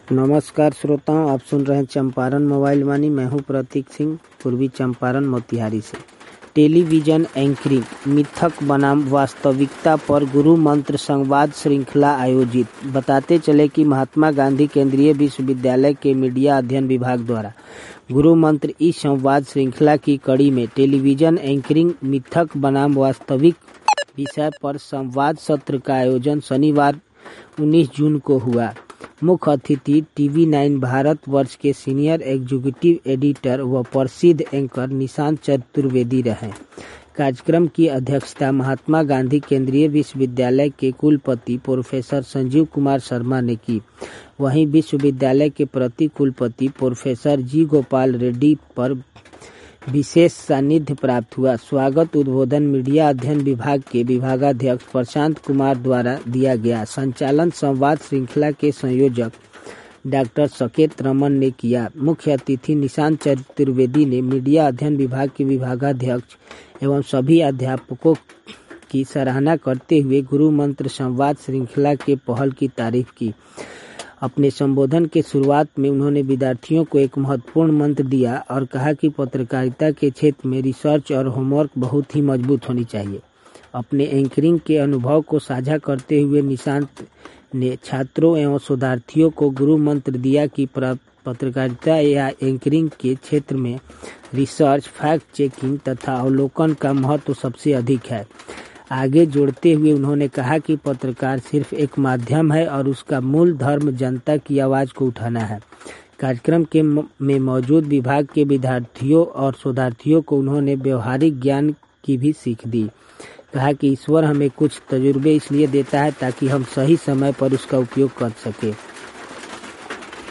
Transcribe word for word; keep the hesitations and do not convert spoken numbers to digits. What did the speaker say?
नमस्कार श्रोताओं, आप सुन रहे हैं चंपारण मोबाइल वाणी। मैं हूं प्रतीक सिंह, पूर्वी चंपारण मोतिहारी से। टेलीविजन एंकरिंग मिथक बनाम वास्तविकता पर गुरु मंत्र संवाद श्रृंखला आयोजित। बताते चले कि महात्मा गांधी केंद्रीय विश्वविद्यालय के मीडिया अध्ययन विभाग द्वारा गुरु मंत्र इस संवाद श्रृंखला की कड़ी में टेलीविजन एंकरिंग मिथक बनाम वास्तविक विषय पर संवाद सत्र का आयोजन शनिवार उन्नीस जून को हुआ। मुख्य अतिथि टीवी नाइन भारत वर्ष के सीनियर एग्जीक्यूटिव एडिटर व प्रसिद्ध एंकर निशांत चतुर्वेदी रहे। कार्यक्रम की अध्यक्षता महात्मा गांधी केंद्रीय विश्वविद्यालय के कुलपति प्रोफेसर संजीव कुमार शर्मा ने की। वहीं विश्वविद्यालय के प्रति कुलपति प्रोफेसर जी गोपाल रेड्डी पर विशेष सानिध्य प्राप्त हुआ। स्वागत उद्बोधन मीडिया अध्ययन विभाग के विभागाध्यक्ष प्रशांत कुमार द्वारा दिया गया। संचालन संवाद श्रृंखला के संयोजक डॉक्टर सकेत रमन ने किया। मुख्य अतिथि निशांत चतुर्वेदी ने मीडिया अध्ययन विभाग के विभागाध्यक्ष एवं सभी अध्यापकों की सराहना करते हुए गुरु मंत्र संवाद श्रृंखला के पहल की तारीफ की। अपने संबोधन के शुरुआत में उन्होंने विद्यार्थियों को एक महत्वपूर्ण मंत्र दिया और कहा कि पत्रकारिता के क्षेत्र में रिसर्च और होमवर्क बहुत ही मजबूत होनी चाहिए। अपने एंकरिंग के अनुभव को साझा करते हुए निशांत ने छात्रों एवं शोधार्थियों को गुरु मंत्र दिया कि पत्रकारिता या एंकरिंग के क्षेत्र में रिसर्च, फैक्ट चेकिंग तथा अवलोकन का महत्व सबसे अधिक है। आगे जोड़ते हुए उन्होंने कहा कि पत्रकार सिर्फ एक माध्यम है और उसका मूल धर्म जनता की आवाज़ को उठाना है। कार्यक्रम के में मौजूद विभाग के विद्यार्थियों और शोधार्थियों को उन्होंने व्यवहारिक ज्ञान की भी सीख दी। कहा कि ईश्वर हमें कुछ तजुर्बे इसलिए देता है ताकि हम सही समय पर उसका उपयोग कर सकें।